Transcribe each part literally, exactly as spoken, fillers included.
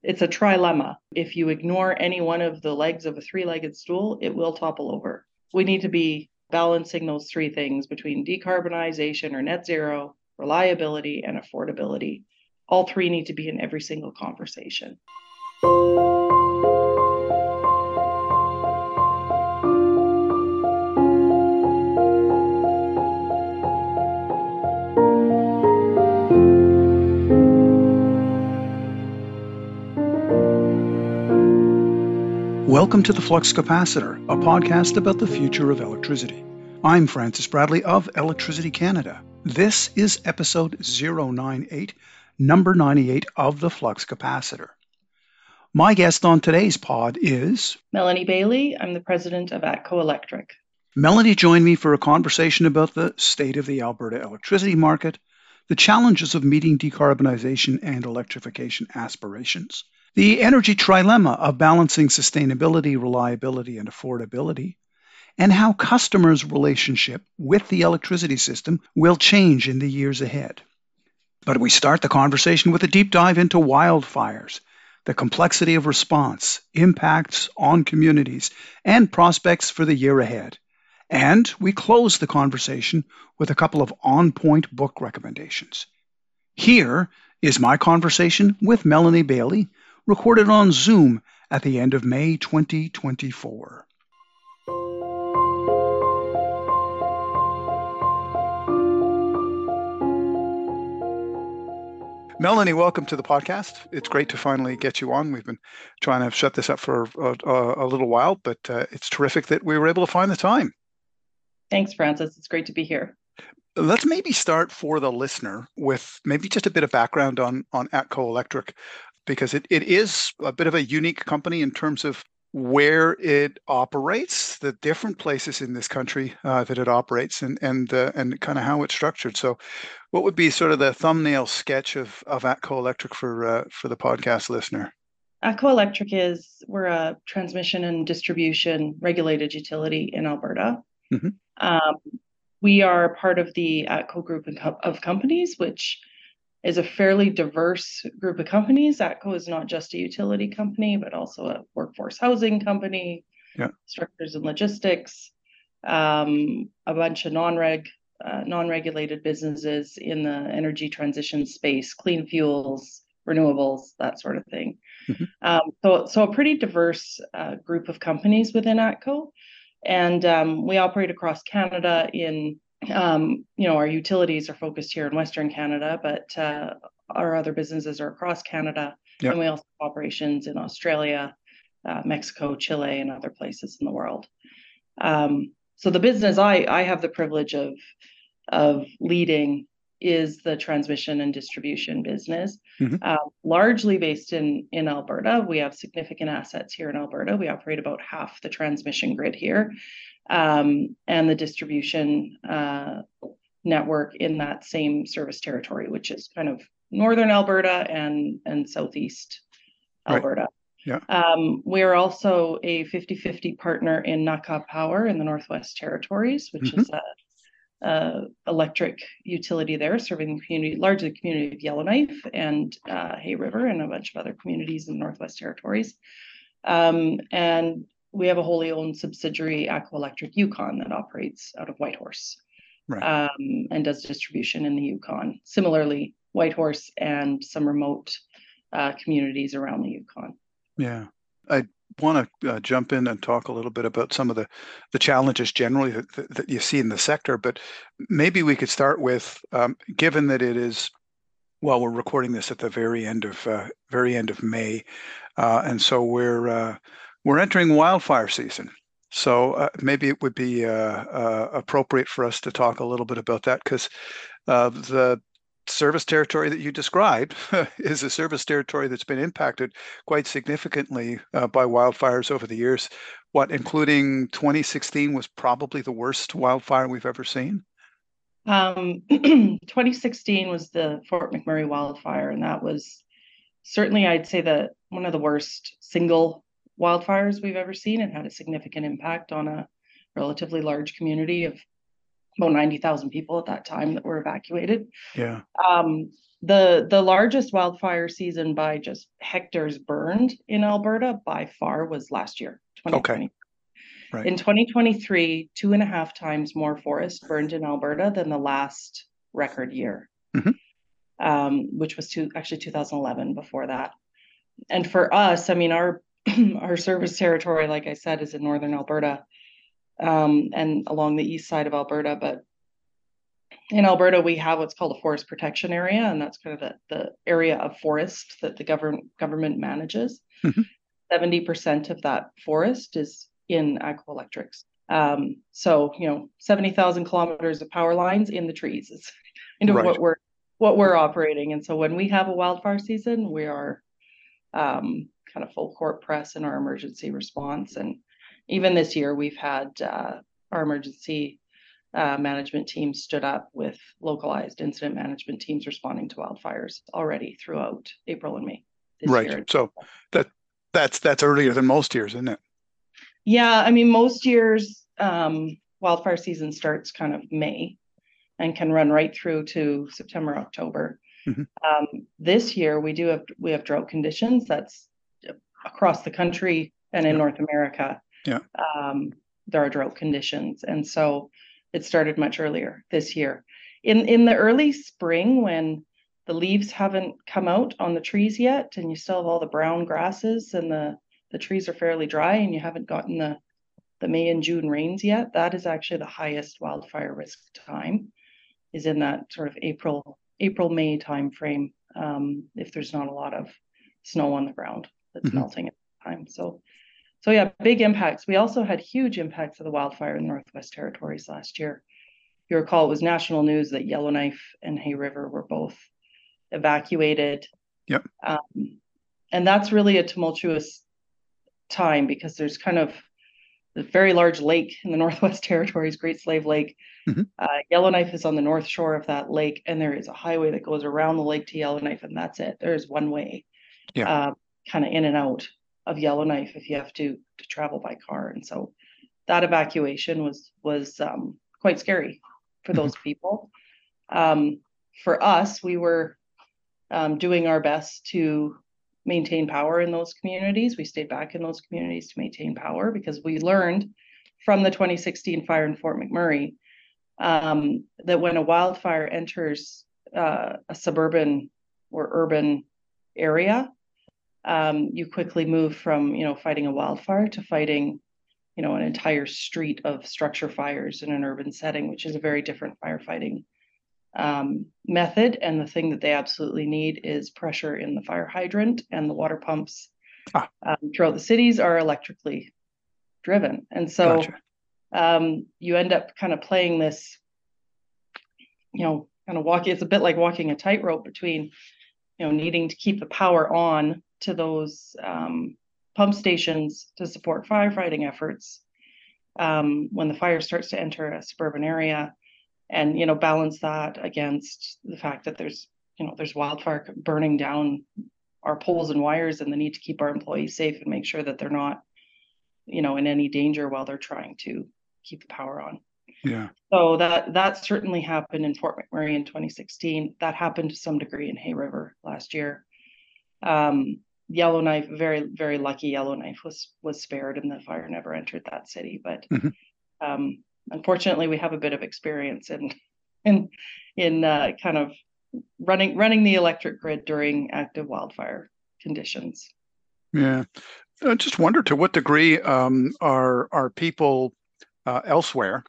it's a trilemma. If you ignore any one of the legs of a three-legged stool, it will topple over. We need to be balancing those three things between decarbonization or net zero, reliability, and affordability. All three need to be in every single conversation. Welcome to the Flux Capacitor, a podcast about the future of electricity. I'm Francis Bradley of Electricity Canada. This is episode zero nine eight, number ninety-eight of the Flux Capacitor. My guest on today's pod is Melanie Bailey. I'm the president of ATCO Electric. Melanie joined me for a conversation about the state of the Alberta electricity market, the challenges of meeting decarbonization and electrification aspirations, the energy trilemma of balancing sustainability, reliability, and affordability, and how customers' relationship with the electricity system will change in the years ahead. But we start the conversation with a deep dive into wildfires, the complexity of response, impacts on communities, and prospects for the year ahead. And we close the conversation with a couple of on-point book recommendations. Here is my conversation with Melanie Bailey, recorded on Zoom at the end of May twenty twenty-four. Melanie, welcome to the podcast. It's great to finally get you on. We've been trying to shut this up for a, a, a little while, but uh, it's terrific that we were able to find the time. Thanks, Francis. It's great to be here. Let's maybe start for the listener with maybe just a bit of background on, on ATCO Electric, because it, it is a bit of a unique company in terms of where it operates, the different places in this country uh, that it operates, and and uh, and kind of how it's structured. So, what would be sort of the thumbnail sketch of of ATCO Electric for uh, for the podcast listener? ATCO Electric is we're a transmission and distribution regulated utility in Alberta. Mm-hmm. Um, we are part of the ATCO group of companies, which is a fairly diverse group of companies. ATCO is not just a utility company, but also a workforce housing company, yeah. structures and logistics, um, a bunch of non-reg, uh, non-regulated businesses in the energy transition space, clean fuels, renewables, that sort of thing. Mm-hmm. Um, so, so a pretty diverse uh, group of companies within ATCO. And um, we operate across Canada in Um, you know, our utilities are focused here in Western Canada, but uh, our other businesses are across Canada. Yeah. And we also have operations in Australia, uh, Mexico, Chile, and other places in the world. Um, so the business I, I have the privilege of, of leading is the transmission and distribution business, mm-hmm. uh, largely based in, in Alberta. We have significant assets here in Alberta. We operate about half the transmission grid here. Um, and the distribution uh, network in that same service territory, which is kind of northern Alberta and, and southeast Alberta. Right. Yeah. Um, we're also a fifty-fifty partner in Naka Power in the Northwest Territories, which mm-hmm. is a, a electric utility there, serving the community, largely the community of Yellowknife and uh, Hay River and a bunch of other communities in the Northwest Territories. Um, and we have a wholly owned subsidiary, ATCO Electric Yukon, that operates out of Whitehorse, right. um, and does distribution in the Yukon. Similarly, Whitehorse and some remote uh, communities around the Yukon. Yeah. I want to uh, jump in and talk a little bit about some of the, the challenges generally that, that, that you see in the sector, but maybe we could start with, um, given that it is, well, we're recording this at the very end of uh, very end of May, uh, and so we're uh, we're entering wildfire season. So uh, maybe it would be uh, uh, appropriate for us to talk a little bit about that, because uh, the service territory that you described is a service territory that's been impacted quite significantly uh, by wildfires over the years. What, including twenty sixteen, was probably the worst wildfire we've ever seen? Um, twenty sixteen was the Fort McMurray wildfire, and that was certainly, I'd say, that one of the worst single wildfires we've ever seen. It had a significant impact on a relatively large community of about ninety thousand people at that time that were evacuated. Yeah. Um, the the largest wildfire season by just hectares burned in Alberta by far was last year, Okay, twenty twenty. right. In twenty twenty-three, two and a half times more forest burned in Alberta than the last record year, Hmm. um, which was two, actually two thousand eleven before that. And for us, I mean, our our service territory, like I said, is in northern Alberta, um, and along the east side of Alberta. But in Alberta, we have what's called a forest protection area, and that's kind of the, the area of forest that the government government manages. Hmm. seventy percent of that forest is in Agua Electrics. Um, so, you know, seventy thousand kilometers of power lines in the trees is into Right. what we're what we're operating. And so when we have a wildfire season, we are um, kind of full court press in our emergency response. And even this year, we've had uh, our emergency uh, management team stood up with localized incident management teams responding to wildfires already throughout April and May this Right. year. So that that's that's earlier than most years, isn't it? Yeah, I mean, most years um, wildfire season starts kind of May and can run right through to September, October. Hmm. Um, this year we do have we have drought conditions. That's across the country and in Yeah. North America. Yeah. Um, there are drought conditions, and so it started much earlier this year. In in the early spring, when the leaves haven't come out on the trees yet, and you still have all the brown grasses, and the the trees are fairly dry, and you haven't gotten the the May and June rains yet, that is actually the highest wildfire risk time, is in that sort of April April May timeframe, um, if there's not a lot of snow on the ground that's Hmm. melting at the time. So so yeah, big impacts. We also had huge impacts of the wildfire in the Northwest Territories last year. You recall it was national news that Yellowknife and Hay River were both evacuated. Yep. Um, and that's really a tumultuous time because there's kind of a very large lake in the Northwest Territories, Great Slave Lake. Hmm. Uh, Yellowknife is on the north shore of that lake, and there is a highway that goes around the lake to Yellowknife, and that's it. There is one way, Yeah. uh, kind of in and out of Yellowknife if you have to to travel by car. And so that evacuation was was um, quite scary for Hmm. those people. Um, for us, we were um, doing our best to maintain power in those communities. We stayed back in those communities to maintain power because we learned from the twenty sixteen fire in Fort McMurray um, that when a wildfire enters uh, a suburban or urban area, um, you quickly move from, you know, fighting a wildfire to fighting, you know, an entire street of structure fires in an urban setting, which is a very different firefighting um, method. And the thing that they absolutely need is pressure in the fire hydrant, and the water pumps Ah, um, throughout the cities are electrically driven. And so gotcha. um, you end up kind of playing this, you know, kind of walking, it's a bit like walking a tightrope between, you know, needing to keep the power on to those um, pump stations to support firefighting efforts um, when the fire starts to enter a suburban area, and, you know, balance that against the fact that there's, you know, there's wildfire burning down our poles and wires, and the need to keep our employees safe and make sure that they're not, you know, in any danger while they're trying to keep the power on. Yeah. So that that certainly happened in Fort McMurray in twenty sixteen. That happened to some degree in Hay River last year. Um, Yellowknife, very very lucky. Yellowknife was was spared, and the fire never entered that city. But Hmm. um, unfortunately, we have a bit of experience in in in uh, kind of running running the electric grid during active wildfire conditions. Yeah. I just wonder to what degree um, are are people uh, elsewhere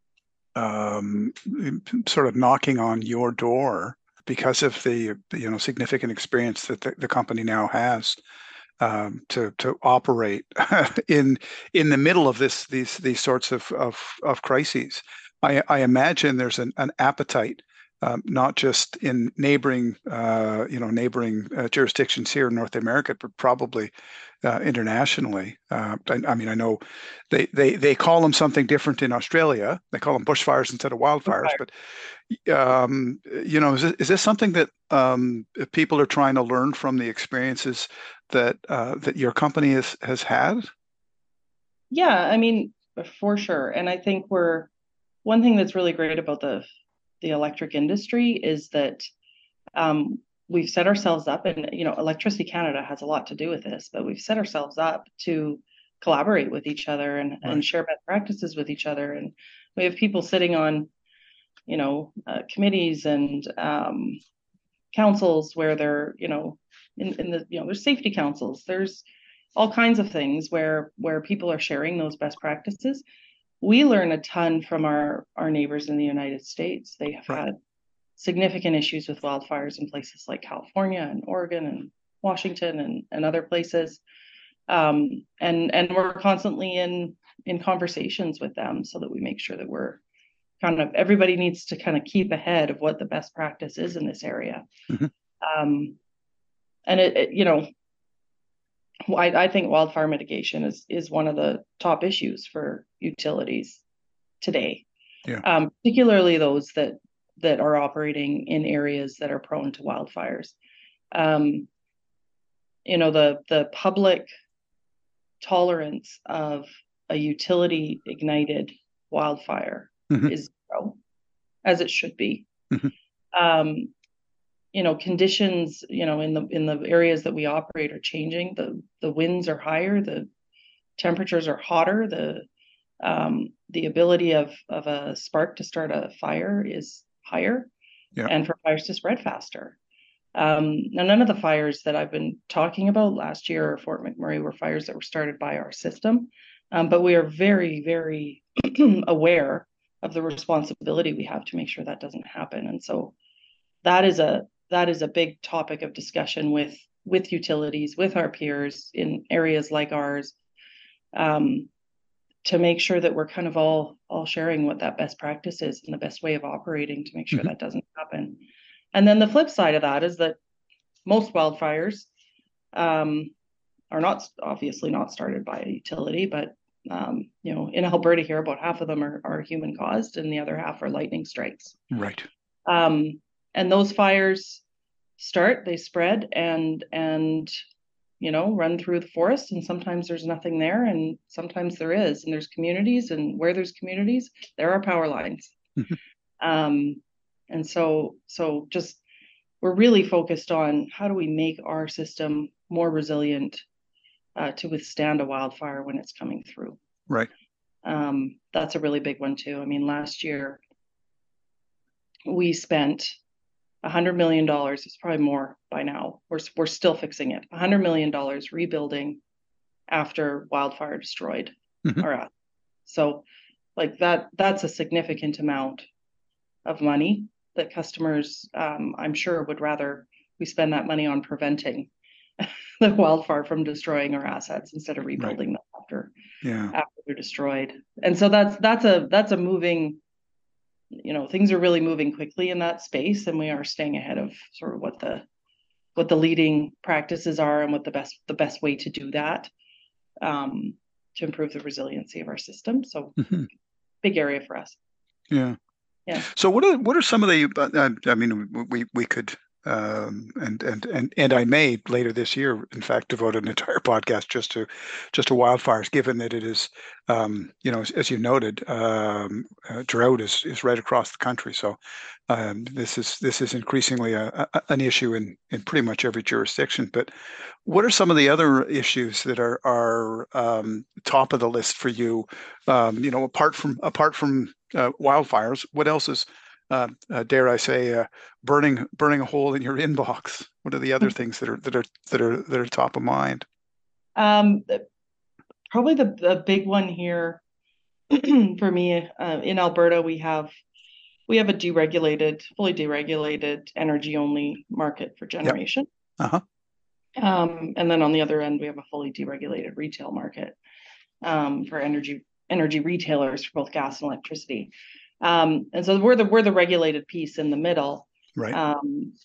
um, sort of knocking on your door because of the you know significant experience that the, the company now has um, to to operate in in the middle of this these these sorts of of, of crises. I, I imagine there's an, an appetite. Um, not just in neighboring, uh, you know, neighboring uh, jurisdictions here in North America, but probably uh, internationally. Uh, I, I mean, I know they, they they call them something different in Australia. They call them bushfires instead of wildfires. But um, you know, is this, is this something that um, people are trying to learn from the experiences that uh, that your company has has had? Yeah, I mean, for sure. And I think we're one thing that's really great about the the electric industry is that um, we've set ourselves up, and you know, Electricity Canada has a lot to do with this, but we've set ourselves up to collaborate with each other and, Right. and share best practices with each other. And we have people sitting on, you know, uh, committees and um, councils where they're, you know, in, in the, you know, there's safety councils, there's all kinds of things where where people are sharing those best practices. We learn a ton from our our neighbors in the United States. They have Right. had significant issues with wildfires in places like California and Oregon and Washington and, and other places. Um, and and we're constantly in in conversations with them so that we make sure that we're kind of, everybody needs to kind of keep ahead of what the best practice is in this area. Mm-hmm. Um, and it, it, you know, I, I think wildfire mitigation is is one of the top issues for utilities today, Yeah. um, particularly those that that are operating in areas that are prone to wildfires. Um, you know, the the public tolerance of a utility ignited wildfire Mm-hmm. is zero, as it should be. Mm-hmm. Um, you know, conditions, you know, in the in the areas that we operate are changing. The the winds are higher, the temperatures are hotter, the um, the ability of of a spark to start a fire is higher, Yeah. and for fires to spread faster. Um, now, none of the fires that I've been talking about last year or Fort McMurray were fires that were started by our system, um, but we are very, very aware of the responsibility we have to make sure that doesn't happen. And so that is a that is a big topic of discussion with with utilities, with our peers in areas like ours, um, to make sure that we're kind of all all sharing what that best practice is and the best way of operating to make sure Mm-hmm. that doesn't happen. And then the flip side of that is that most wildfires um, are not, obviously not started by a utility, but um, you know, in Alberta here, about half of them are, are human caused, and the other half are lightning strikes. Right. Um, and those fires start, they spread, and and you know, run through the forest, and sometimes there's nothing there, and sometimes there is, and there's communities, and where there's communities, there are power lines. Mm-hmm. Um, and so, so just we're really focused on how do we make our system more resilient uh, to withstand a wildfire when it's coming through. Right. Um, that's a really big one too. I mean, last year we spent a hundred million dollars. It's probably more by now. We're we're still fixing it. A hundred million dollars rebuilding after wildfire destroyed Mm-hmm. our assets. So, like that, that's a significant amount of money that customers, um, I'm sure, would rather we spend that money on preventing the wildfire from destroying our assets instead of rebuilding Right. them after Yeah. after they're destroyed. And so that's that's a that's a moving, you know, things are really moving quickly in that space, and we are staying ahead of sort of what the what the leading practices are and what the best the best way to do that, um, to improve the resiliency of our system. So Mm-hmm. big area for us. Yeah. Yeah. So what are what are some of the? Uh, I mean, we we could um, and and and and I may later this year, in fact, devote an entire podcast just to just to wildfires, given that it is, um, you know, as, as you noted, um, uh, drought is is right across the country. So um, this is this is increasingly a, a, an issue in in pretty much every jurisdiction. But what are some of the other issues that are are um, top of the list for you? Um, you know, apart from apart from uh, wildfires, what else is, uh, uh, dare I say, uh, burning burning a hole in your inbox? What are the other things that are that are that are that are top of mind? Um, probably the, the big one here for me, uh, in Alberta, we have we have a deregulated, fully deregulated energy only market for Yep. generation. Uh-huh. Um, and then on the other end, we have a fully deregulated retail market, um, for energy energy retailers for both gas and electricity. Um, and so we're the we're the regulated piece in the middle. Right. Um,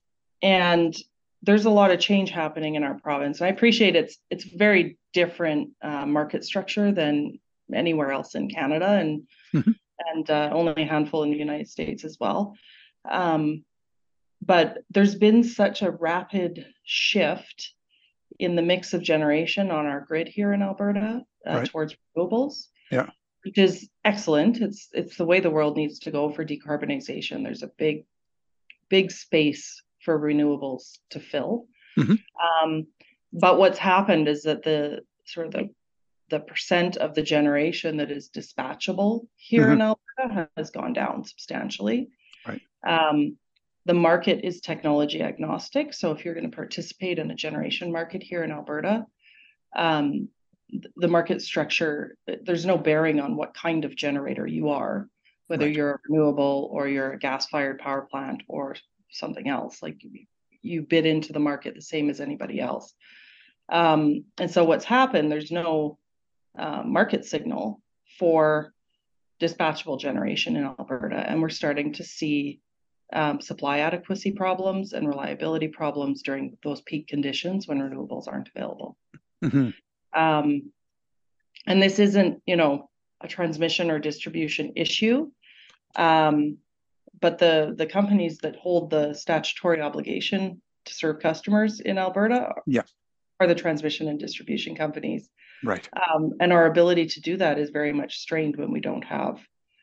and there's a lot of change happening in our province. And I appreciate it's it's very different uh, market structure than anywhere else in Canada, and Mm-hmm. and uh, only a handful in the United States as well. Um, but there's been such a rapid shift in the mix of generation on our grid here in Alberta, uh, Right. towards renewables, Yeah. which is excellent. It's it's the way the world needs to go for decarbonization. There's a big, big space for renewables to fill. Mm-hmm. Um, but what's happened is that the sort of the the percent of the generation that is dispatchable here mm-hmm. in Alberta has gone down substantially. Right. Um, the market is technology agnostic. So if you're going to participate in a generation market here in Alberta, um, the market structure, there's no bearing on what kind of generator you are, whether right. you're a renewable or you're a gas-fired power plant or something else. Like you, you bid into the market the same as anybody else. Um, and so what's happened, there's no uh, market signal for dispatchable generation in Alberta. And we're starting to see um, supply adequacy problems and reliability problems during those peak conditions when renewables aren't available. Mm-hmm. Um, and this isn't, you know, a transmission or distribution issue. Um, but the, the companies that hold the statutory obligation to serve customers in Alberta yeah. are the transmission and distribution companies. Right. Um, and our ability to do that is very much strained when we don't have,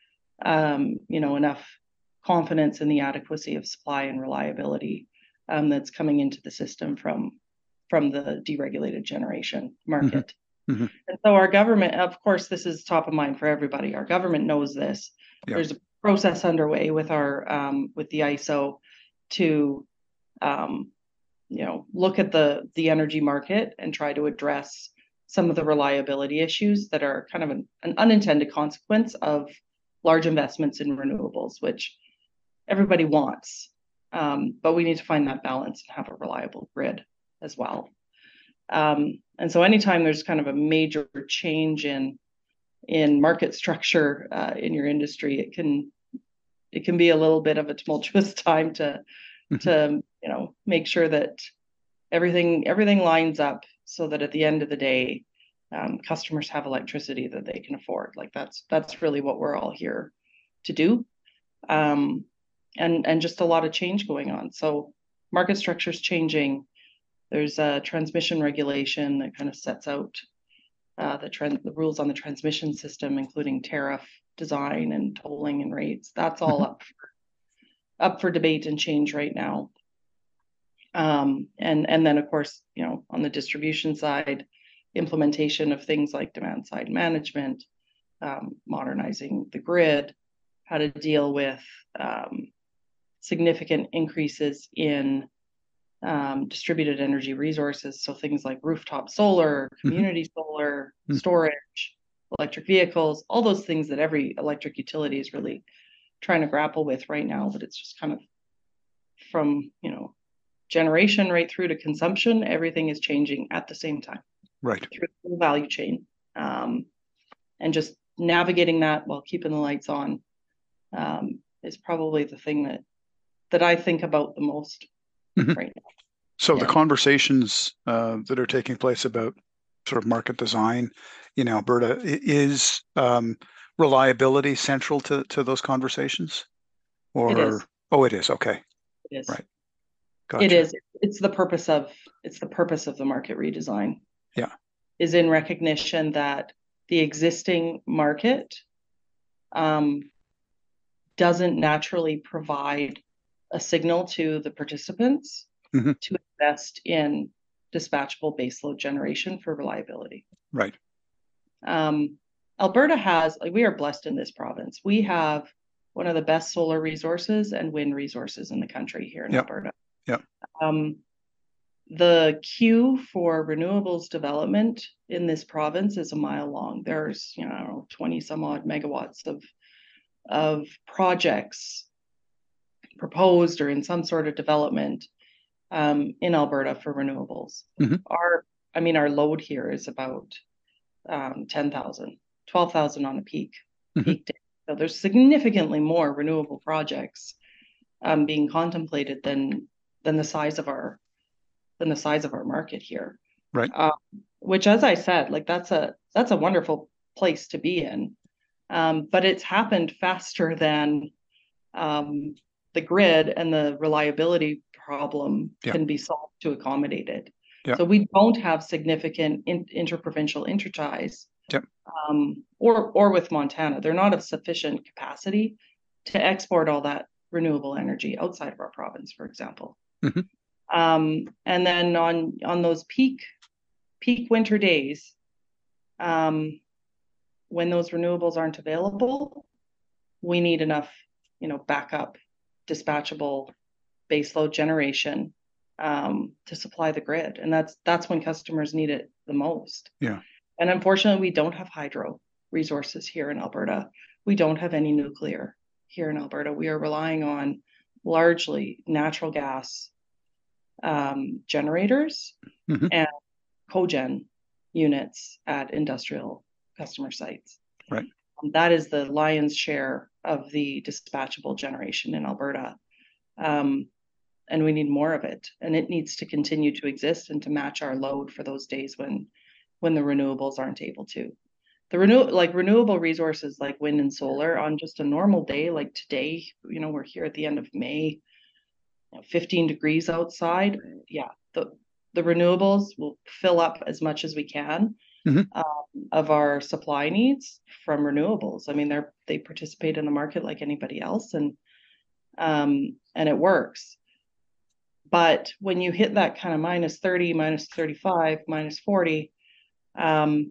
um, you know, enough confidence in the adequacy of supply and reliability um, that's coming into the system from from the deregulated generation market. Mm-hmm. Mm-hmm. And so our government, of course, this is top of mind for everybody. Our government knows this. Yeah. There's a process underway with our um, with the I S O to, um, you know, look at the the energy market and try to address some of the reliability issues that are kind of an, an unintended consequence of large investments in renewables, which everybody wants. Um, but we need to find that balance and have a reliable grid as well. Um, and so anytime there's kind of a major change in in market structure uh, in your industry, it can it can be a little bit of a tumultuous time to mm-hmm. to you know make sure that everything everything lines up so that at the end of the day, um, customers have electricity that they can afford. Like that's that's really what we're all here to do, um, and and just a lot of change going on. So market structure is changing. There's a transmission regulation that kind of sets out uh, the trend, the rules on the transmission system, including tariff design and tolling and rates. That's all mm-hmm. up for, up for debate and change right now. Um, and and then of course, you know, on the distribution side, implementation of things like demand side management, um, modernizing the grid, how to deal with um, significant increases in um, distributed energy resources. So things like rooftop solar, community mm-hmm. solar, mm-hmm. storage, electric vehicles, all those things that every electric utility is really trying to grapple with right now. But it's just kind of from, you know, generation right through to consumption, everything is changing at the same time. Right. Through the value chain. Um, and just navigating that while keeping the lights on um, is probably the thing that that I think about the most mm-hmm. right now. So yeah. the conversations uh, that are taking place about sort of market design in Alberta, is um, reliability central to, to those conversations? Or it is. Oh, it is. Okay. It is. Right. Gotcha. It is. It's the purpose of it's the purpose of the market redesign. Yeah. Is in recognition that the existing market um, doesn't naturally provide a signal to the participants mm-hmm. to invest in dispatchable baseload generation for reliability. Right. Um, Alberta has, like, we are blessed in this province. We have one of the best solar resources and wind resources in the country here in yep. Alberta. Yeah. Um, the queue for renewables development in this province is a mile long. There's, you know, twenty some odd megawatts of of projects proposed or in some sort of development um, in Alberta for renewables. Mm-hmm. Our, I mean, our load here is about um, ten thousand, twelve thousand on a peak, mm-hmm. peak day. So there's significantly more renewable projects um, being contemplated than than the size of our than the size of our market here. Right. Uh, which, as I said, like that's a that's a wonderful place to be in. Um, but it's happened faster than um, the grid and the reliability problem yeah. can be solved to accommodate it. Yeah. So we don't have significant in, interprovincial interties, yeah. um, or or with Montana. They're not of sufficient capacity to export all that renewable energy outside of our province, for example. Mhm. Um, and then on on those peak peak winter days, um, when those renewables aren't available, we need enough, you know, backup, dispatchable baseload generation um, to supply the grid, and that's that's when customers need it the most. Yeah. And unfortunately, we don't have hydro resources here in Alberta. We don't have any nuclear here in Alberta. We are relying on largely natural gas um, generators Mhm. and cogen units at industrial customer sites. Right. Um, that is the lion's share of the dispatchable generation in Alberta. Um, and we need more of it. And it needs to continue to exist and to match our load for those days when when the renewables aren't able to. The renew like renewable resources like wind and solar on just a normal day like today, you know, we're here at the end of May, you know, fifteen degrees outside. Yeah, the the renewables will fill up as much as we can Mhm. um, of our supply needs from renewables. I mean, they're they participate in the market like anybody else, and um, and it works. But when you hit that kind of minus thirty, minus thirty-five, minus forty, um,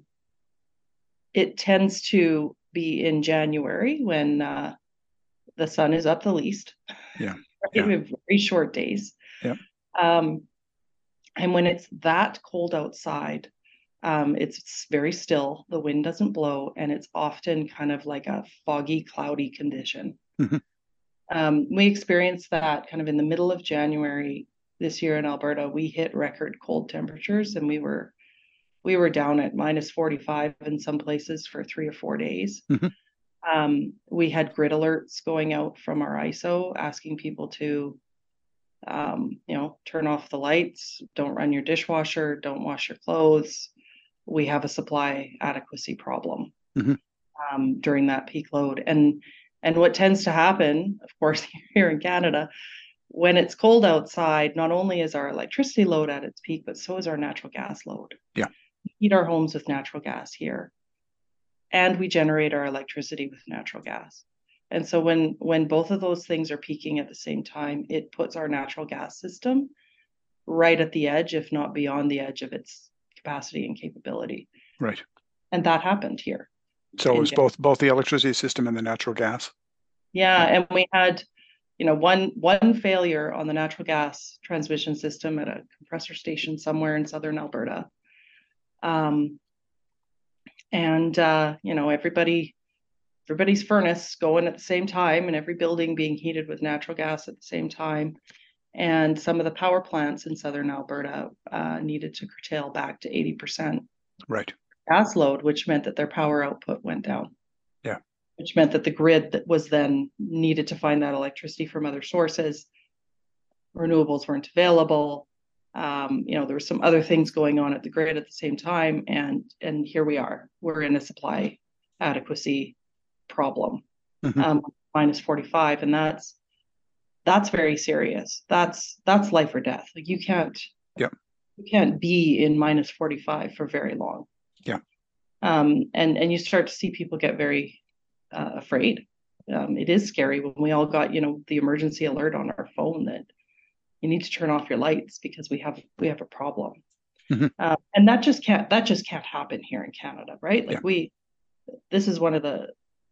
it tends to be in January when uh, the sun is up the least. Yeah. Right? Yeah. We have very short days. Yeah. Um, and when it's that cold outside, um, it's very still, the wind doesn't blow, and it's often kind of like a foggy, cloudy condition. Mhm. Um, we experienced that kind of in the middle of January this year in Alberta. We hit record cold temperatures, and we were we were down at minus forty-five in some places for three or four days. Mhm. Um, we had grid alerts going out from our I S O asking people to, um, you know, turn off the lights, don't run your dishwasher, don't wash your clothes. We have a supply adequacy problem Mhm. um, during that peak load. And and what tends to happen, of course, here in Canada, when it's cold outside, not only is our electricity load at its peak, but so is our natural gas load. Yeah. We heat our homes with natural gas here, and we generate our electricity with natural gas. And so when when both of those things are peaking at the same time, it puts our natural gas system right at the edge, if not beyond the edge of its capacity and capability. Right. And that happened here So in it's both both the electricity system and the natural gas. yeah, Yeah. and we had, you know, one one failure on the natural gas transmission system at a compressor station somewhere in southern Alberta. Um, and uh, you know, everybody everybody's furnace going at the same time and every building being heated with natural gas at the same time. And some of the power plants in southern Alberta uh, needed to curtail back to eighty percent Right. gas load, which meant that their power output went down, Yeah. which meant that the grid that was then needed to find that electricity from other sources. Renewables weren't available. Um, you know, there were some other things going on at the grid at the same time, and and here we are. We're in a supply adequacy problem, Mhm. um, minus forty-five, and that's that's very serious. That's that's life or death. Like you can't Yeah. you can't be in minus forty-five for very long. Yeah. Um, and and you start to see people get very uh, afraid. Um, it is scary when we all got, you know, the emergency alert on our phone that you need to turn off your lights because we have we have a problem. Mhm. Uh, and that just can't that just can't happen here in Canada, right? Yeah. Like we this is one of the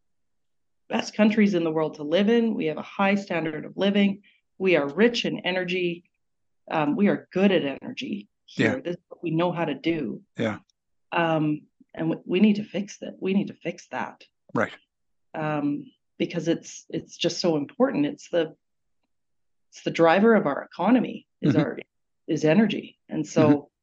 best countries in the world to live in. We have a high standard of living. We are rich in energy. Um, we are good at energy Yeah. here. This is what we know how to do. Yeah. Um, and we, we need to fix that. We need to fix that. Right. Um, because it's it's just so important. It's the it's the driver of our economy is Mhm. our is energy. And Mhm. so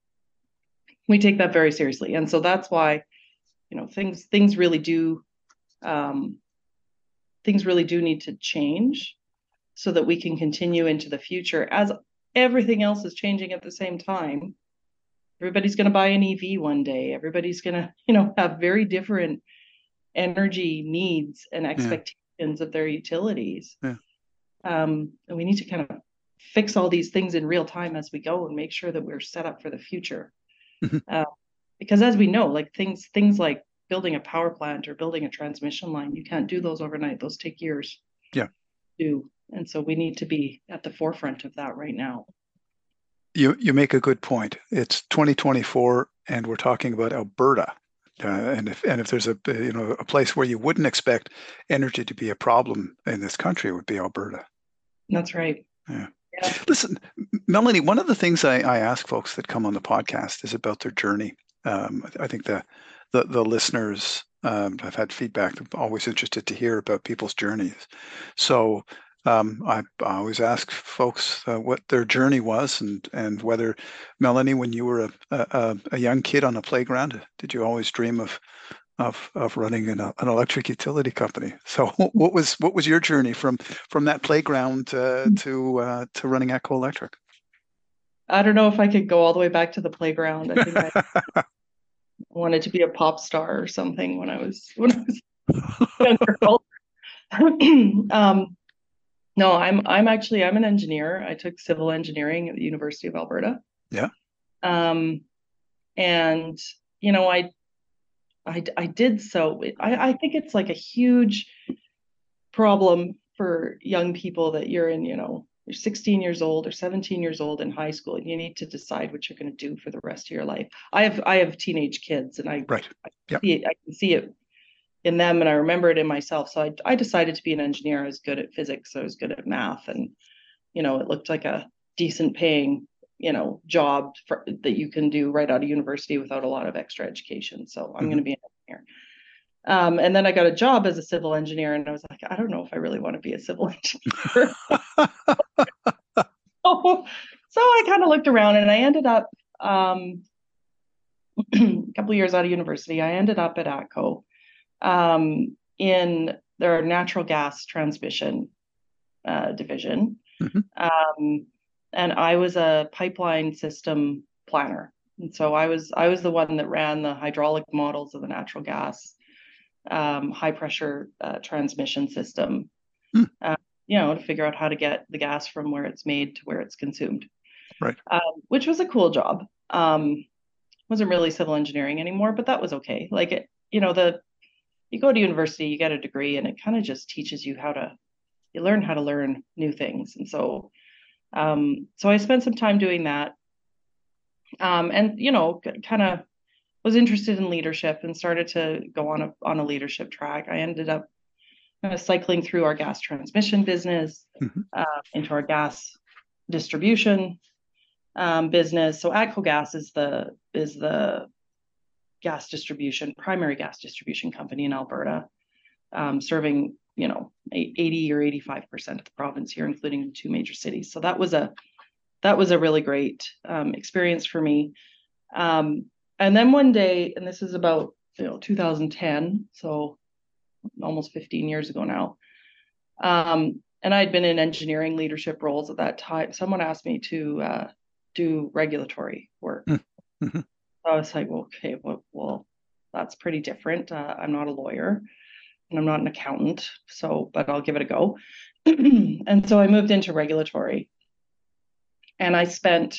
we take that very seriously. And so that's why, you know, things things really do um, things really do need to change so that we can continue into the future as everything else is changing at the same time. Everybody's going to buy an E V one day. Everybody's going to, you know, have very different energy needs and Yeah. expectations of their utilities. Yeah. Um, and we need to kind of fix all these things in real time as we go and make sure that we're set up for the future. Mhm. Uh, because as we know, like things things like building a power plant or building a transmission line, you can't do those overnight. Those take years Yeah. to do. And so we need to be at the forefront of that right now. You you make a good point. It's twenty twenty-four, and we're talking about Alberta. Uh, and if and if there's a you know a place where you wouldn't expect energy to be a problem in this country, it would be Alberta. That's right. Yeah. Yeah. Listen, Melanie, one of the things I, I ask folks that come on the podcast is about their journey. Um, I think the the, the listeners um, have had feedback. I'm always interested to hear about people's journeys. So um, I, I always ask folks uh, what their journey was, and and whether, Melanie, when you were a, a, a young kid on a playground, did you always dream of of of running an, an electric utility company? So what was what was your journey from from that playground uh, to uh, to running ATCO Electric? I don't know if I could go all the way back to the playground. I think I wanted to be a pop star or something when I was when I was a young girl. um, no, I'm I'm actually I'm an engineer. I took civil engineering at the University of Alberta. Yeah. Um, and you know, I I I did so. I I think it's like a huge problem for young people that you're in, you know, you're sixteen years old or seventeen years old in high school, and you need to decide what you're going to do for the rest of your life. I have I have teenage kids, and I Right. I Yeah. see it, I can see it in them, and I remember it in myself. So I I decided to be an engineer. I was good at physics. I was good at math, and you know, it looked like a decent paying, you know, job for, that you can do right out of university without a lot of extra education. So I'm Hmm. going to be an engineer. Um, and then I got a job as a civil engineer, and I was like, I don't know if I really want to be a civil engineer. so, so I kind of looked around, and I ended up um, a couple of years out of university. I ended up at ATCO um, in their natural gas transmission uh, division, Hmm. um, and I was a pipeline system planner. And so I was I was the one that ran the hydraulic models of the natural gas um, high pressure uh, transmission system, Hmm. uh, you know, to figure out how to get the gas from where it's made to where it's consumed, Right. um, which was a cool job. Um, wasn't really civil engineering anymore, but that was okay. Like it, you know, the you go to university, you get a degree, and it kind of just teaches you how to you learn how to learn new things. And so, um, so I spent some time doing that, um, and you know, kind of was interested in leadership and started to go on a on a leadership track. I ended up kind of cycling through our gas transmission business Hmm. uh, into our gas distribution um, business. So ATCO Gas is the is the gas distribution primary gas distribution company in Alberta, um, serving you know eighty or eighty-five percent of the province here, including the two major cities. So that was a that was a really great um, experience for me. Um, and then one day, and this is about you know two thousand ten, so almost fifteen years ago now. Um, and I had been in engineering leadership roles at that time. Someone asked me to uh, do regulatory work. Hmm. So I was like, well, okay, well, well that's pretty different. Uh, I'm not a lawyer and I'm not an accountant, so but I'll give it a go. And so I moved into regulatory, and I spent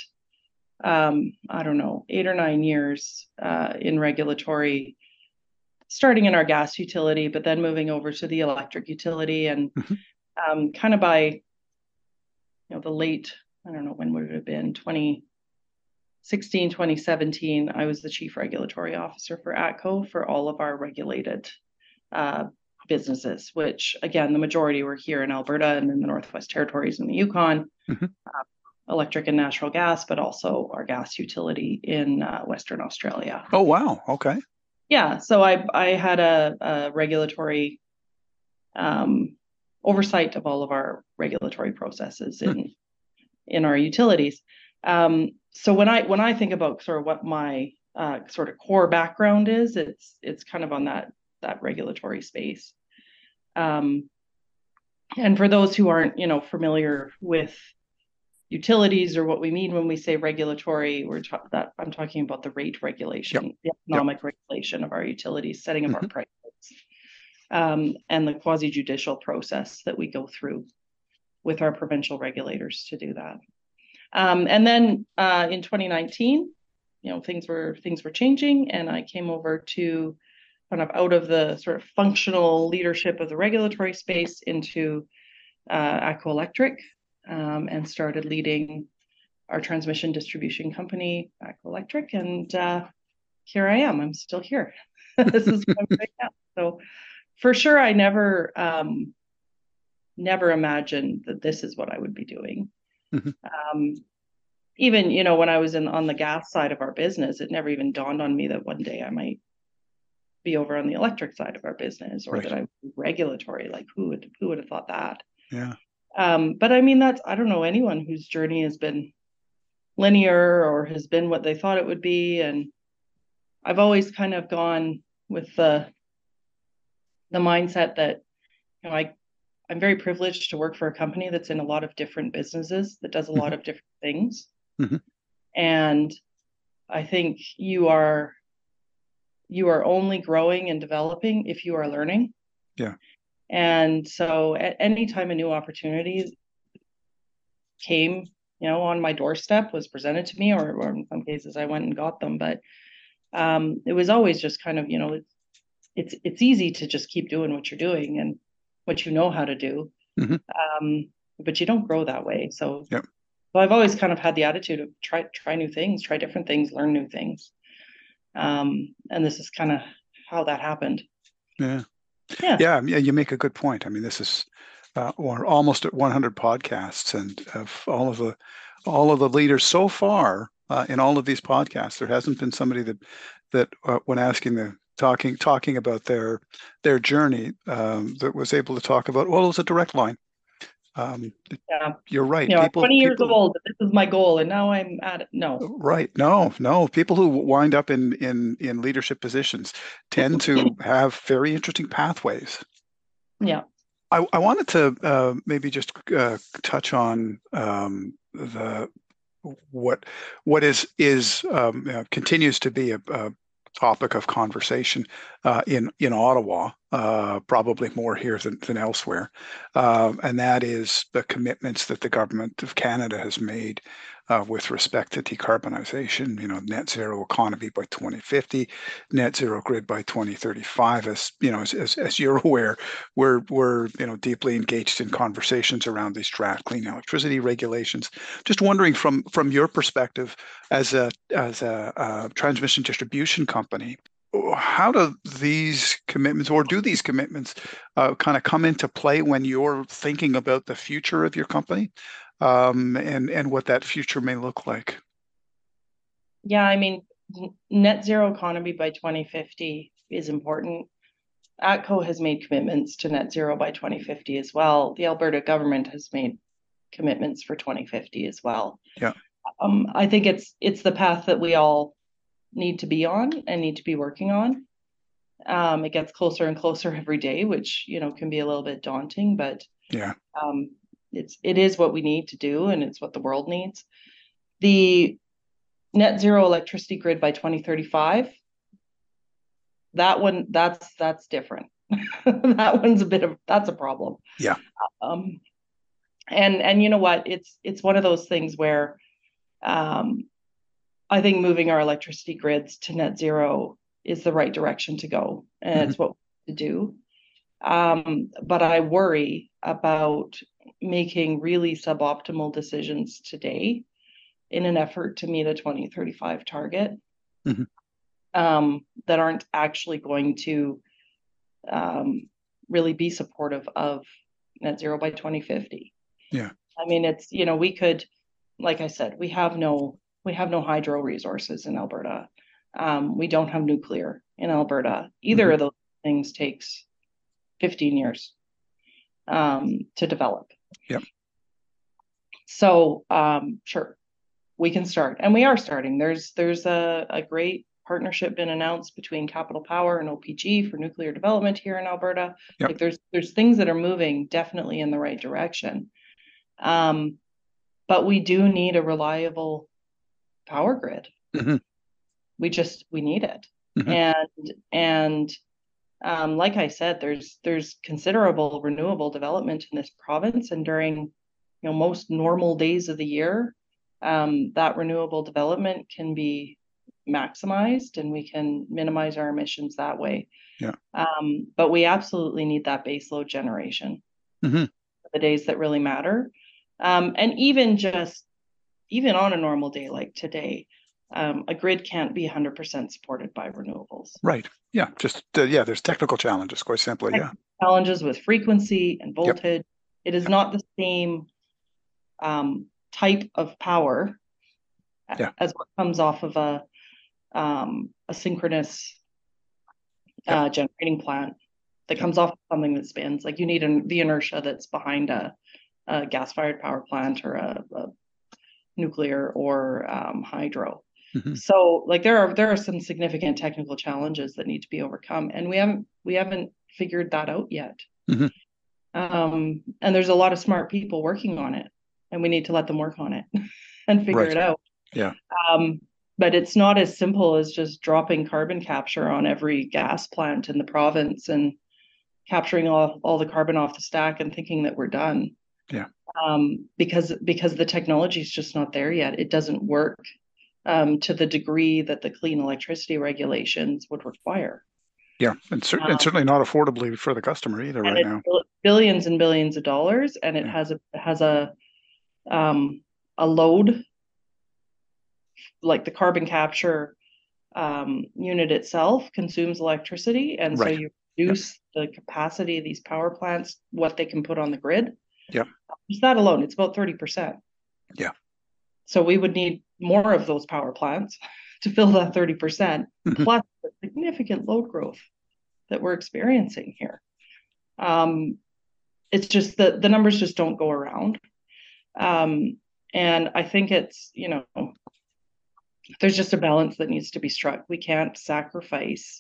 um, I don't know eight or nine years uh, in regulatory, starting in our gas utility, but then moving over to the electric utility, and Hmm. um, kind of by you know, the late, I don't know, when would it have been, twenty sixteen, twenty seventeen, I was the chief regulatory officer for ATCO for all of our regulated uh, businesses, which again, the majority were here in Alberta and in the Northwest Territories and the Yukon, Hmm. uh, electric and natural gas, but also our gas utility in uh, Western Australia. Oh, wow. Okay. Yeah, so I I had a, a regulatory um, oversight of all of our regulatory processes Hmm. in in our utilities. Um, so when I when I think about sort of what my uh, sort of core background is, it's it's kind of on that that regulatory space. Um, and for those who aren't, you know, familiar with utilities or what we mean when we say regulatory, we're ta- that I'm talking about the rate Yep. regulation, the Yep. economic regulation of our utilities, setting of our Hmm. prices, um, and the quasi judicial process that we go through with our provincial regulators to do that. Um, and then uh, in twenty nineteen, you know, things were things were changing, and I came over to kind of out of the sort of functional leadership of the regulatory space into uh, ATCO Electric, um, and started leading our transmission distribution company, ATCO Electric, and uh, here I am. I'm still here. This is what I'm doing now. So for sure, I never, um, never imagined that this is what I would be doing. Mm-hmm. Um, even, you know, when I was in on the gas side of our business, it never even dawned on me that one day I might be over on the electric side of our business, or right. that I would be regulatory. Like who would who would have thought that? Yeah. Um, but I mean, that's I don't know anyone whose journey has been linear or has been what they thought it would be. And I've always kind of gone with the the mindset that, you know, I I'm very privileged to work for a company that's in a lot of different businesses, that does a mm-hmm. lot of different things. Mm-hmm. And I think you are you are only growing and developing if you are learning. Yeah. And so at any time a new opportunity came, you know, on my doorstep, was presented to me, or, or in some cases I went and got them. But um, it was always just kind of, you know, it's, it's, it's easy to just keep doing what you're doing and what you know how to do. Mm-hmm. Um, but you don't grow that way. So, yep. so I've always kind of had the attitude of try, try new things, try different things, learn new things. Um, and this is kind of how that happened. Yeah. Yeah. Yeah. Yeah. You make a good point. I mean, this is, uh, we're almost at one hundred podcasts, and of all of the, all of the leaders so far uh, in all of these podcasts, there hasn't been somebody that, that uh, when asking the, talking, talking about their, their journey, um, that was able to talk about, well, it was a direct line. Um, yeah, you're right. You know, people, I'm twenty years people, old. This is my goal, and now I'm at it. No, right? No, no. People who wind up in in in leadership positions tend to have very interesting pathways. Yeah. I, I wanted to uh, maybe just uh, touch on um, the what what is is um, uh, continues to be a, a topic of conversation uh, in in Ottawa, uh, probably more here than, than elsewhere, uh, and that is the commitments that the government of Canada has made uh, with respect to decarbonization. You know, net zero economy by twenty fifty, net zero grid by twenty thirty-five. As you know, as, as, as you're aware, we're we're you know deeply engaged in conversations around these draft clean electricity regulations. Just wondering from from your perspective as a as a, a transmission distribution company, how do these commitments, or do these commitments, uh, kind of come into play when you're thinking about the future of your company, um, and and what that future may look like? Yeah, I mean, net zero economy by twenty fifty is important. ATCO has made commitments to net zero by twenty fifty as well. The Alberta government has made commitments for twenty fifty as well. Yeah. Um, I think it's it's the path that we all need to be on and need to be working on. Um, it gets closer and closer every day, which, you know, can be a little bit daunting, but yeah, um, it's it is what we need to do, and it's what the world needs. The net zero electricity grid by twenty thirty-five, that one, that's that's different. That one's a bit of that's a problem. Yeah. Um, and and you know what? It's it's one of those things where um, I think moving our electricity grids to net zero is the right direction to go, and mm-hmm. it's what we do. Um, but I worry about making really suboptimal decisions today in an effort to meet a twenty thirty-five target, mm-hmm. um, that aren't actually going to um, really be supportive of net zero by twenty fifty. Yeah. I mean, it's, you know, we could, like I said, we have no we have no hydro resources in Alberta. Um, we don't have nuclear in Alberta. Either mm-hmm. of those things takes fifteen years um, to develop. Yep. So um, sure, we can start, and we are starting. There's there's a, a great partnership been announced between Capital Power and O P G for nuclear development here in Alberta. Yep. Like there's there's things that are moving definitely in the right direction. Um, but we do need a reliable power grid. Mm-hmm. We just we need it. Mm-hmm. And and um, like I said, there's there's considerable renewable development in this province, and during, you know, most normal days of the year, um, that renewable development can be maximized, and we can minimize our emissions that way. Yeah. Um, but we absolutely need that baseload generation, mm-hmm. for the days that really matter, um, and even just even on a normal day like today, um, a grid can't be one hundred percent supported by renewables. Right. Yeah. Just uh, yeah. There's technical challenges, quite simply. Yeah. Challenges with frequency and Yep. voltage. It is Yep. not the same um, type of power Yeah. as what comes off of a um, a synchronous Yep. uh, generating plant that Yep. comes off of something that spins. Like you need an, the inertia that's behind a, a gas-fired power plant or a, a nuclear or um, hydro. Mm-hmm. So like there are there are some significant technical challenges that need to be overcome, and we haven't we haven't figured that out yet. Mm-hmm. Um, and there's a lot of smart people working on it, and we need to let them work on it and figure right. it out. Yeah. Um, but it's not as simple as just dropping carbon capture on every gas plant in the province and capturing all, all the carbon off the stack and thinking that we're done. Yeah. Um, because because the technology is just not there yet. It doesn't work um, to the degree that the clean electricity regulations would require. Yeah, and, cer- um, and certainly not affordably for the customer either right now. Billions and billions of dollars, and it yeah. has a has a um, a load, like the carbon capture um, unit itself consumes electricity, and right. so you reduce yep. the capacity of these power plants, what they can put on the grid. Yeah, just that alone, it's about thirty percent. Yeah. So we would need more of those power plants to fill that thirty percent, mm-hmm. plus the significant load growth that we're experiencing here. Um, it's just that the numbers just don't go around. Um, and I think it's, you know, there's just a balance that needs to be struck. We can't sacrifice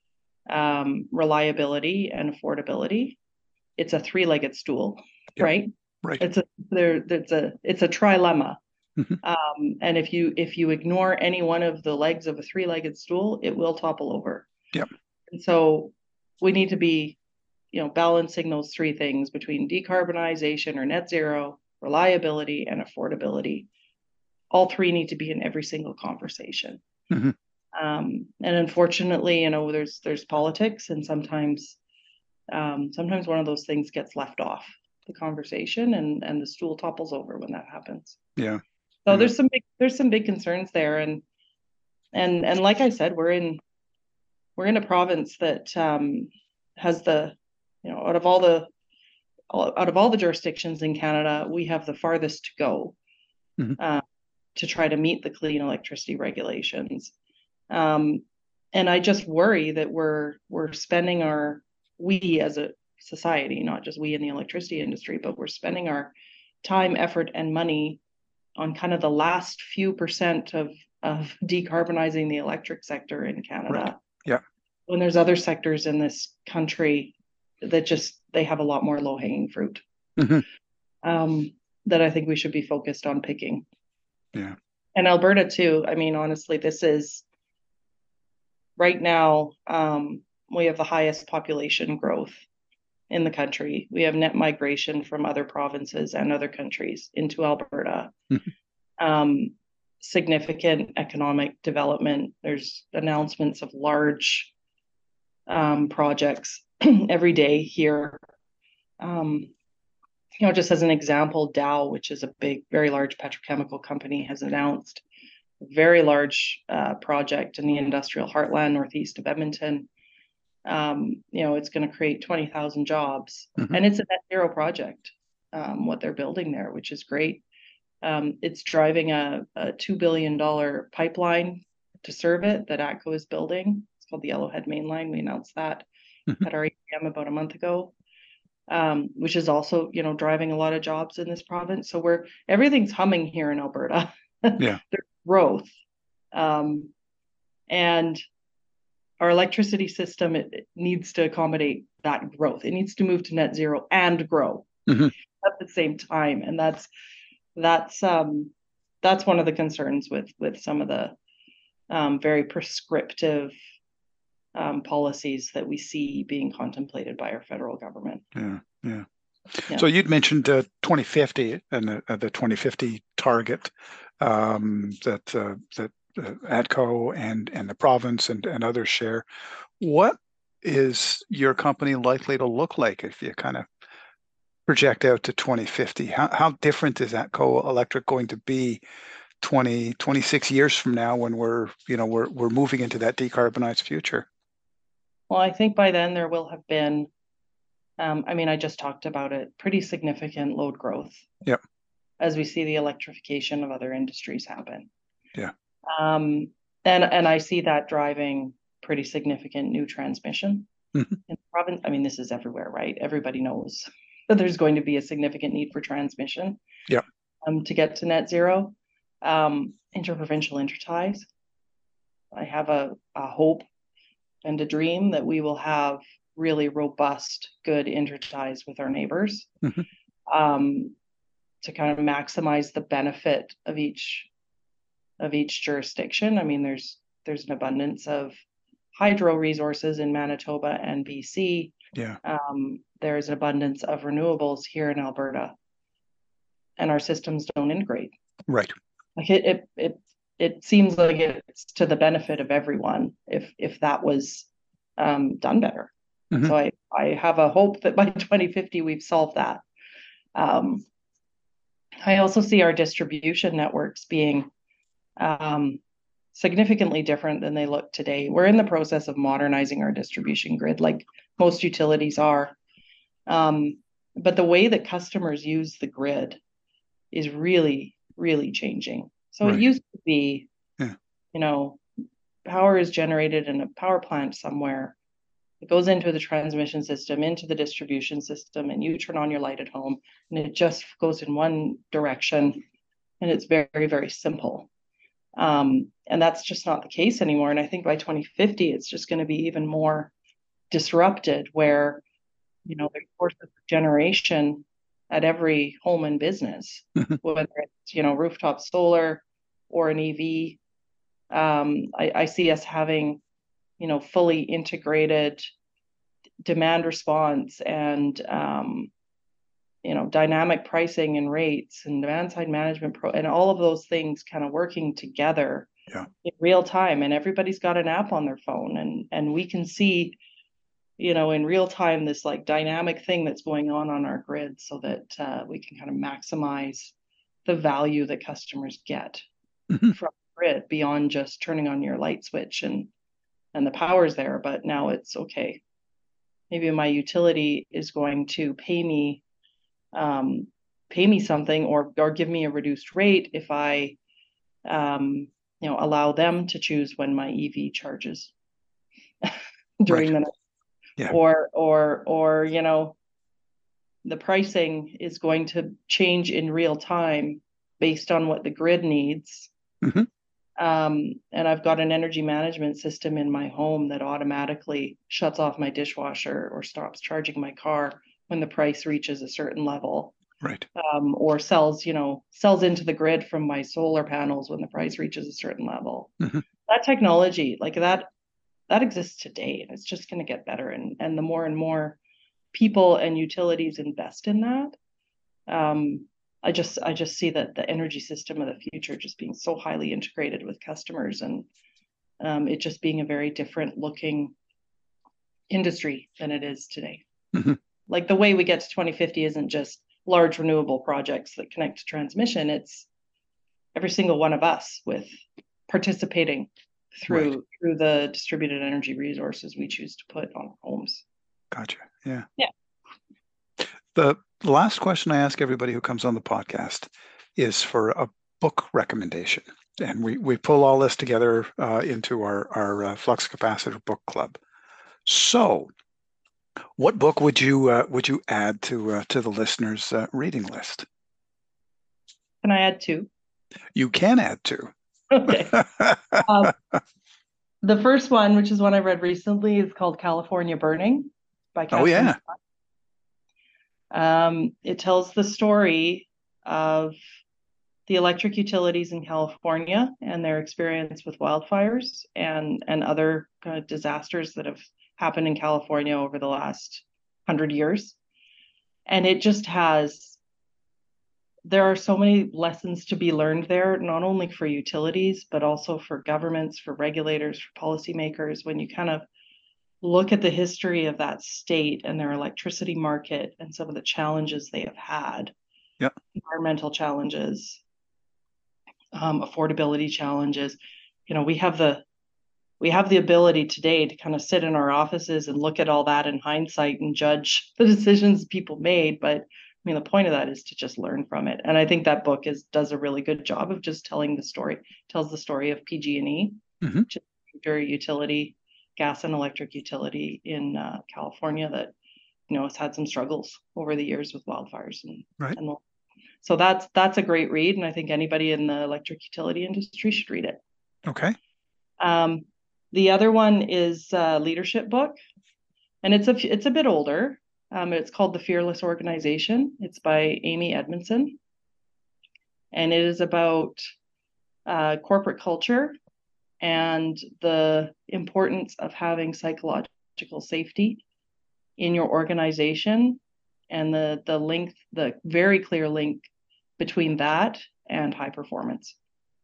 um, reliability and affordability. It's a three-legged stool, yep. right? Right. It's a there. It's a it's a trilemma. Mm-hmm. Um, and if you if you ignore any one of the legs of a three-legged stool, it will topple over. Yep. And so we need to be, you know, balancing those three things between decarbonization or net zero, reliability, and affordability. All three need to be in every single conversation. Mm-hmm. Um, and unfortunately, you know, there's there's politics, and sometimes um, sometimes one of those things gets left off the conversation, and and the stool topples over when that happens. Yeah. So yeah. there's some big there's some big concerns there, and and and like I said, we're in we're in a province that um, has the, you know, out of all the out of all the jurisdictions in Canada, we have the farthest to go mm-hmm. uh, to try to meet the clean electricity regulations. Um, and I just worry that we're we're spending our we as a society, not just we in the electricity industry, but we're spending our time, effort, and money on kind of the last few percent of of decarbonizing the electric sector in Canada. Right. Yeah. When there's other sectors in this country that just they have a lot more low hanging fruit mm-hmm. um, that I think we should be focused on picking. Yeah. And Alberta too. I mean, honestly, this is right now um, we have the highest population growth in the country. We have net migration from other provinces and other countries into Alberta. Mm-hmm. Um, significant economic development. There's announcements of large um, projects every day here. Um, you know, just as an example, Dow, which is a big, very large petrochemical company, has announced a very large uh, project in the industrial heartland northeast of Edmonton. Um, you know, it's going to create twenty thousand jobs, mm-hmm. and it's a net zero project, um, what they're building there, which is great. Um, it's driving a, a two billion dollars pipeline to serve it that ATCO is building. It's called the Yellowhead Mainline. We announced that mm-hmm. at our A G M about a month ago, um, which is also, you know, driving a lot of jobs in this province. So we're everything's humming here in Alberta. Yeah. There's growth. Um, and our electricity system, it, it needs to accommodate that growth. It needs to move to net zero and grow mm-hmm. at the same time. And that's that's um, that's one of the concerns with with some of the um, very prescriptive um, policies that we see being contemplated by our federal government. Yeah, yeah. yeah. So you'd mentioned uh, twenty fifty and the, uh, the twenty fifty target um, that uh, that uh, ATCO and and the province and, and others share. What is your company likely to look like if you kind of project out to twenty fifty, how, how different is that coal-electric going to be twenty, twenty-six years from now when we're, you know, we're, we're moving into that decarbonized future? Well, I think by then there will have been, um, I mean, I just talked about it, pretty significant load growth. Yep. As we see the electrification of other industries happen. Yeah. Um, and and I see that driving pretty significant new transmission mm-hmm. in the province. I mean, this is everywhere, right? Everybody knows that there's going to be a significant need for transmission. Yeah. Um, to get to net zero, um, interprovincial interties. I have a, a hope and a dream that we will have really robust, good interties with our neighbors. Mm-hmm. Um, to kind of maximize the benefit of each of each jurisdiction. I mean, there's there's an abundance of hydro resources in Manitoba and B C. Yeah. Um, there's an abundance of renewables here in Alberta, and our systems don't integrate. Right. Like it it it, it seems like it's to the benefit of everyone if if that was um, done better. Mm-hmm. So I I have a hope that by twenty fifty we've solved that. Um, I also see our distribution networks being um, significantly different than they look today. We're in the process of modernizing our distribution grid, like most utilities are. Um, but the way that customers use the grid is really, really changing. So right. It used to be, yeah. you know, power is generated in a power plant somewhere. It goes into the transmission system, into the distribution system, and you turn on your light at home, and it just goes in one direction, and it's very, very simple. Um, and that's just not the case anymore. And I think by twenty fifty, it's just going to be even more disrupted, where, you know, there's sources of generation at every home and business, whether it's, you know, rooftop solar or an E V. Um, I, I see us having, you know, fully integrated demand response and, um, you know, dynamic pricing and rates and demand side management pro and all of those things kind of working together yeah. in real time. And everybody's got an app on their phone, and, and we can see, you know, in real time, this like dynamic thing that's going on on our grid, so that uh, we can kind of maximize the value that customers get mm-hmm. from the grid beyond just turning on your light switch and, and the power's there. But now it's okay. Maybe my utility is going to pay me um, pay me something or or give me a reduced rate if I um, you know, allow them to choose when my E V charges during right. the night. Yeah. Or or or you know, the pricing is going to change in real time based on what the grid needs. Mm-hmm. Um, and I've got an energy management system in my home that automatically shuts off my dishwasher or stops charging my car when the price reaches a certain level. Right. Um, or sells, you know, sells into the grid from my solar panels when the price reaches a certain level. Mm-hmm. That technology, like that, that exists today, and it's just going to get better. And and the more and more people and utilities invest in that, um, I just I just see that the energy system of the future just being so highly integrated with customers, and um, it just being a very different looking industry than it is today. Mm-hmm. Like the way we get to twenty fifty isn't just large renewable projects that connect to transmission. It's every single one of us with participating through right. through the distributed energy resources we choose to put on homes. Gotcha. Yeah. Yeah. The last question I ask everybody who comes on the podcast is for a book recommendation. And we, we pull all this together uh, into our, our uh, Flux Capacitor Book Club. So what book would you uh, would you add to uh, to the listeners' uh, reading list? Can I add two? You can add two. Okay. um, the first one, which is one I read recently, is called California Burning by Catherine. Oh yeah. Um, it tells the story of the electric utilities in California and their experience with wildfires and and other kind of disasters that have happened in California over the last hundred years. And it just has, there are so many lessons to be learned there, not only for utilities, but also for governments, for regulators, for policymakers, when you kind of look at the history of that state and their electricity market and some of the challenges they have had, yeah, environmental challenges, um, affordability challenges. You know, we have the we have the ability today to kind of sit in our offices and look at all that in hindsight and judge the decisions people made. But I mean, the point of that is to just learn from it. And I think that book is does a really good job of just telling the story, tells the story of P G and E, mm-hmm. which is a very utility, gas and electric utility in uh, California that, you know, has had some struggles over the years with wildfires. And, right. and so that's that's a great read. And I think anybody in the electric utility industry should read it. Okay. Um, The other one is a leadership book, and it's a it's a bit older. Um, it's called The Fearless Organization. It's by Amy Edmondson, and it is about uh, corporate culture and the importance of having psychological safety in your organization, and the the link, the very clear link between that and high performance.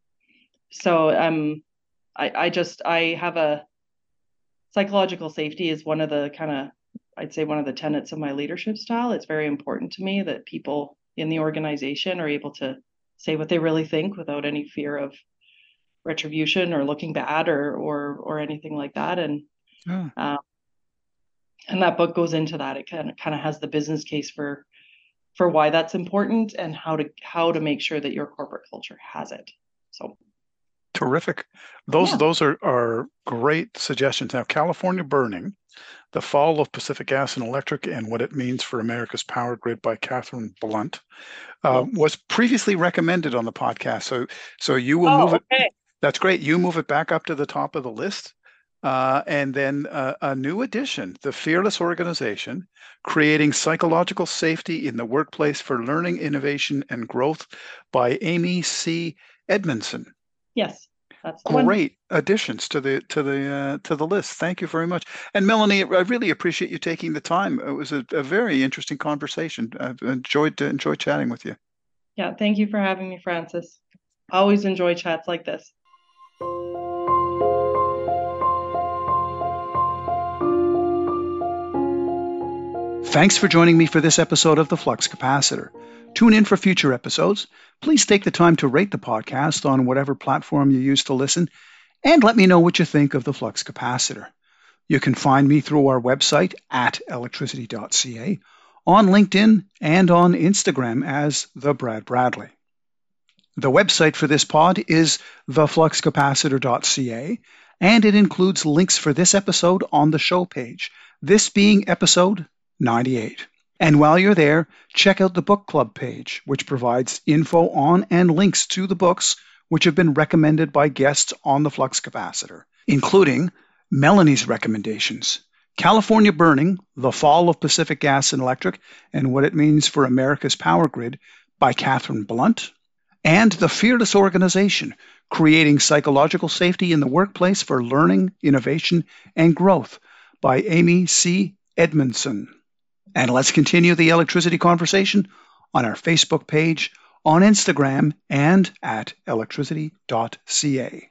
So um. I, I just, I have a psychological safety is one of the kind of, I'd say one of the tenets of my leadership style. It's very important to me that people in the organization are able to say what they really think without any fear of retribution or looking bad or, or, or anything like that. And, yeah. um, and that book goes into that. It kind of, kind of has the business case for, for why that's important and how to, how to make sure that your corporate culture has it. So. Terrific. Those Yeah. those are, are great suggestions. Now, California Burning, The Fall of Pacific Gas and Electric and What It Means for America's Power Grid by Catherine Blunt uh, Yes. was previously recommended on the podcast. So so you will Oh, move it. okay. That's great. You move it back up to the top of the list. Uh, and then uh, a new addition, The Fearless Organization, Creating Psychological Safety in the Workplace for Learning, Innovation, and Growth by Amy C. Edmondson. Yes, that's the one. Great additions to the to the uh, to the list. Thank you very much. And Melanie, I really appreciate you taking the time. It was a, a very interesting conversation. I've enjoyed enjoyed chatting with you. Yeah, thank you for having me, Francis. Always enjoy chats like this. Thanks for joining me for this episode of The Flux Capacitor. Tune in for future episodes. Please take the time to rate the podcast on whatever platform you use to listen, and let me know what you think of The Flux Capacitor. You can find me through our website at electricity dot c a, on LinkedIn, and on Instagram as The Brad Bradley. The website for this pod is the flux capacitor dot c a, and it includes links for this episode on the show page, this being episode ninety-eight. And while you're there, check out the book club page, which provides info on and links to the books which have been recommended by guests on the Flux Capacitor, including Melanie's recommendations, California Burning, The Fall of Pacific Gas and Electric and What It Means for America's Power Grid by Catherine Blunt, and The Fearless Organization, Creating Psychological Safety in the Workplace for Learning, Innovation, and Growth by Amy C. Edmondson. And let's continue the electricity conversation on our Facebook page, on Instagram, and at electricity dot c a.